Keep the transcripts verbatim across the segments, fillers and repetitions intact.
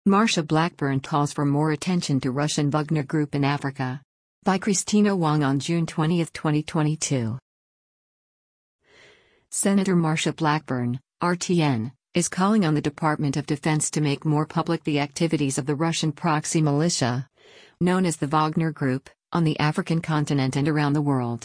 Marsha Blackburn calls for more attention to Russian Wagner Group in Africa. By Christina Wong on June twentieth, twenty twenty-two. Senator Marsha Blackburn, R T N, is calling on the Department of Defense to make more public the activities of the Russian proxy militia, known as the Wagner Group, on the African continent and around the world.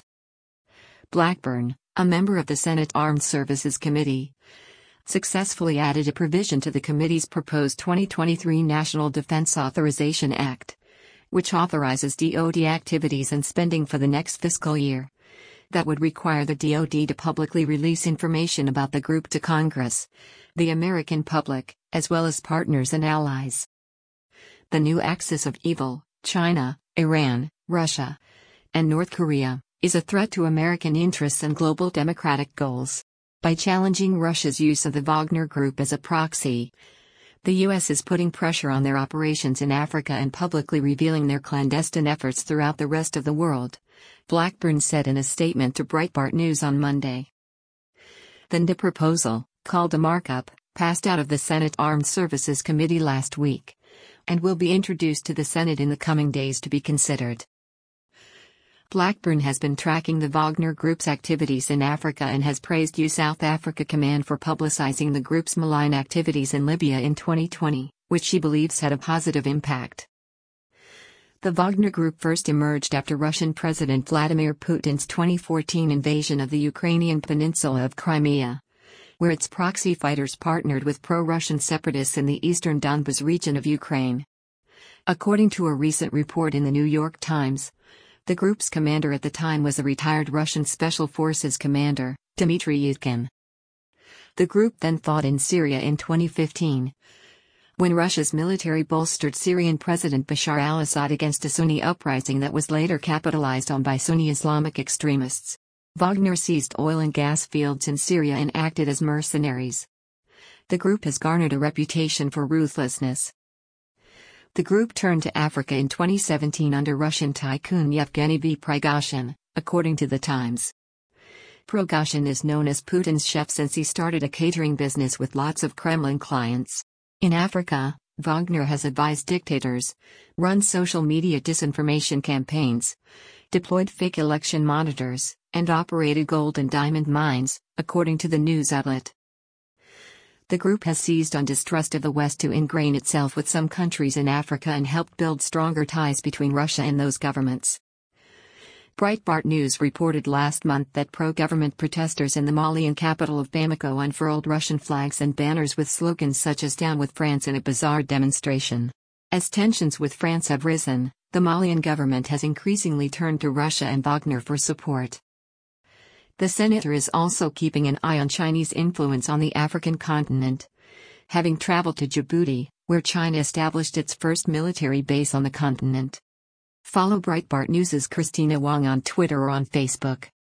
Blackburn, a member of the Senate Armed Services Committee, successfully added a provision to the committee's proposed twenty twenty-three National Defense Authorization Act, which authorizes D O D activities and spending for the next fiscal year, that would require the D O D to publicly release information about the group to Congress, the American public, as well as partners and allies. The new axis of evil, China, Iran, Russia, and North Korea, is a threat to American interests and global democratic goals. By challenging Russia's use of the Wagner Group as a proxy, the U S is putting pressure on their operations in Africa and publicly revealing their clandestine efforts throughout the rest of the world, Blackburn said in a statement to Breitbart News on Monday. The N D A proposal, called a markup, passed out of the Senate Armed Services Committee last week, and will be introduced to the Senate in the coming days to be considered. Blackburn has been tracking the Wagner Group's activities in Africa and has praised U South Africa Command for publicizing the group's malign activities in Libya in twenty twenty, which she believes had a positive impact. The Wagner Group first emerged after Russian President Vladimir Putin's twenty fourteen invasion of the Ukrainian peninsula of Crimea, where its proxy fighters partnered with pro-Russian separatists in the eastern Donbas region of Ukraine. According to a recent report in the New York Times, the group's commander at the time was a retired Russian Special Forces commander, Dmitry Yudkin. The group then fought in Syria in twenty fifteen, when Russia's military bolstered Syrian President Bashar al-Assad against a Sunni uprising that was later capitalized on by Sunni Islamic extremists. Wagner seized oil and gas fields in Syria and acted as mercenaries. The group has garnered a reputation for ruthlessness. The group turned to Africa in twenty seventeen under Russian tycoon Yevgeny V. Prigozhin, according to The Times. Prigozhin is known as Putin's chef since he started a catering business with lots of Kremlin clients. In Africa, Wagner has advised dictators, run social media disinformation campaigns, deployed fake election monitors, and operated gold and diamond mines, according to the news outlet. The group has seized on distrust of the West to ingrain itself with some countries in Africa and helped build stronger ties between Russia and those governments. Breitbart News reported last month that pro-government protesters in the Malian capital of Bamako unfurled Russian flags and banners with slogans such as "Down with France" in a bizarre demonstration. As tensions with France have risen, the Malian government has increasingly turned to Russia and Wagner for support. The senator is also keeping an eye on Chinese influence on the African continent, having traveled to Djibouti, where China established its first military base on the continent. Follow Breitbart News' Christina Wong on Twitter or on Facebook.